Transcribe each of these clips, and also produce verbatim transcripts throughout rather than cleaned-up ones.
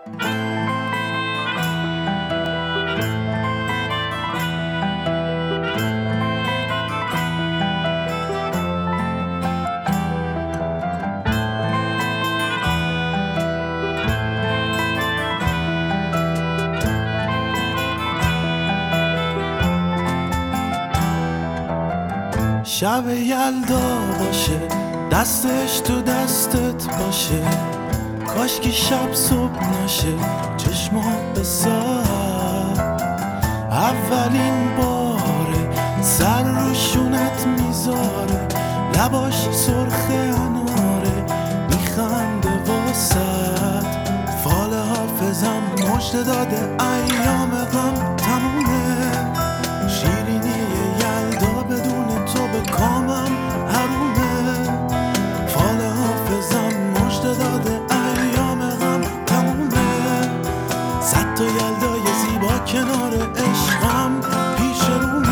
شب یلدا باشه، دستش تو دستت باشه، کاش که شب صبح نشه، چشمات به ساعت اولین باره سر رو شونت میذاره، لباش سرخ اناره میخنده واسد، فال حافظم مژده داده ایام غم تمومه، شیرینی یلدا بدون تو به کامم حرومه، فال حافظم مژده داده ایام غم تمومه، صد تا یلدای زیبا کنار عشقم پیش رومه.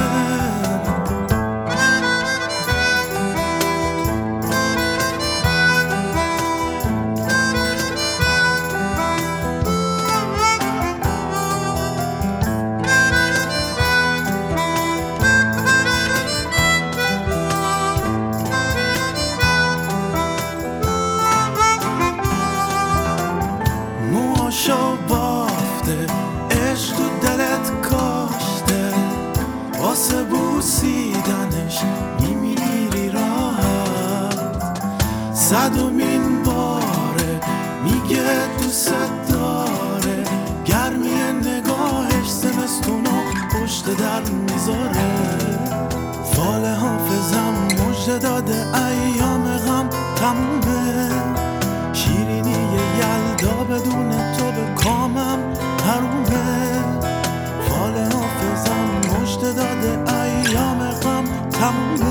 موهاشو بافته، عشق تو دلت کاشته، واسه بوسیدنش میمیری راحت، صدومین باره میگه دوست داره، گرمی نگاهش زمستونو پشت در میذاره، فال حافظم مژده داده ایام غم تمومه، شیرینی یلدا بدون تو به کامم حرومه، فال حافظم مژده داده ایام غم تمومه.